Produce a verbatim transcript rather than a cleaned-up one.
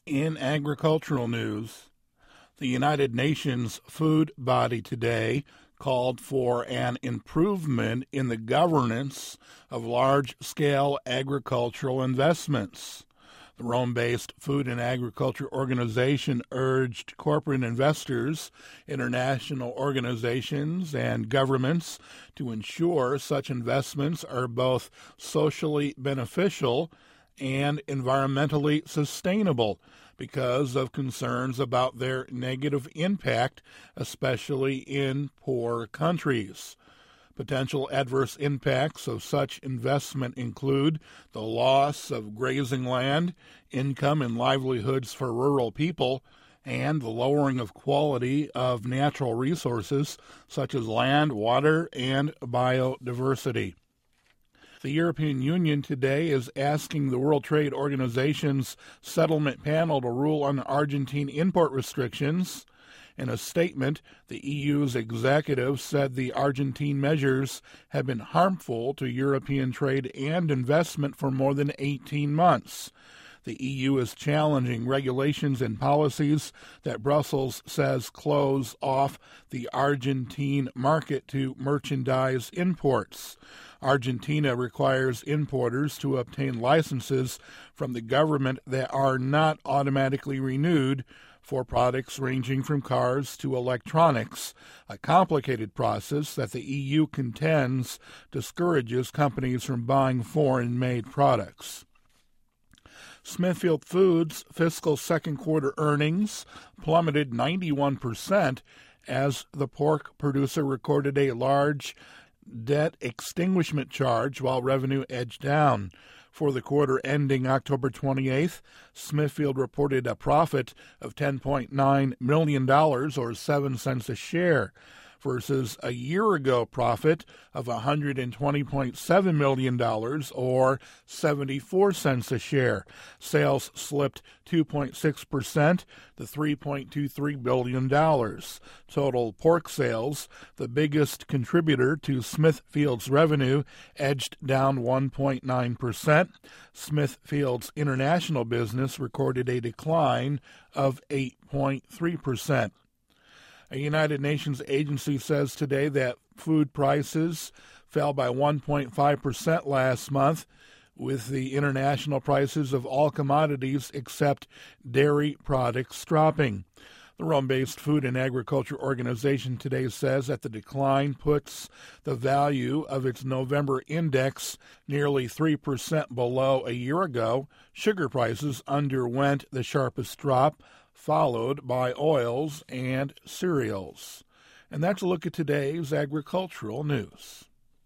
In agricultural news, the United Nations food body today called for an improvement in the governance of large-scale agricultural investments. The Rome-based Food and Agriculture Organization urged corporate investors, international organizations, and governments to ensure such investments are both socially beneficial and environmentally sustainable because of concerns about their negative impact, especially in poor countries. Potential adverse impacts of such investment include the loss of grazing land, income and livelihoods for rural people, and the lowering of quality of natural resources such as land, water, and biodiversity. The European Union today is asking the World Trade Organization's settlement panel to rule on Argentine import restrictions. In a statement, the E U's executive said the Argentine measures have been harmful to European trade and investment for more than eighteen months. The E U is challenging regulations and policies that Brussels says close off the Argentine market to merchandise imports. Argentina requires importers to obtain licenses from the government that are not automatically renewed for products ranging from cars to electronics, a complicated process that the E U contends discourages companies from buying foreign-made products. Smithfield Foods' fiscal second quarter earnings plummeted ninety-one percent as the pork producer recorded a large debt extinguishment charge while revenue edged down. For the quarter ending October twenty-eighth, Smithfield reported a profit of ten point nine million dollars or seven cents a share, versus a year-ago profit of one hundred twenty point seven million dollars or seventy-four cents a share. Sales slipped two point six percent to three point two three billion dollars. Total pork sales, the biggest contributor to Smithfield's revenue, edged down one point nine percent. Smithfield's international business recorded a decline of eight point three percent. A United Nations agency says today that food prices fell by one point five percent last month, with the international prices of all commodities except dairy products dropping. The Rome-based Food and Agriculture Organization today says that the decline puts the value of its November index nearly three percent below a year ago. Sugar prices underwent the sharpest drop, followed by oils and cereals. And that's a look at today's agricultural news.